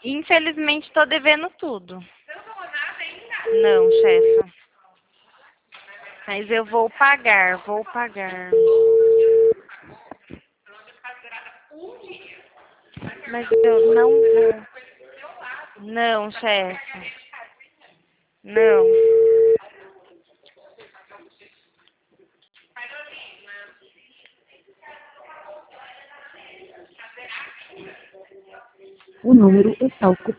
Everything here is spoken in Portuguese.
Infelizmente, tô devendo tudo. Não, chefa. Mas eu vou pagar, vou pagar. Mas eu não vou. Não, chefe. Não. O número está ocupado.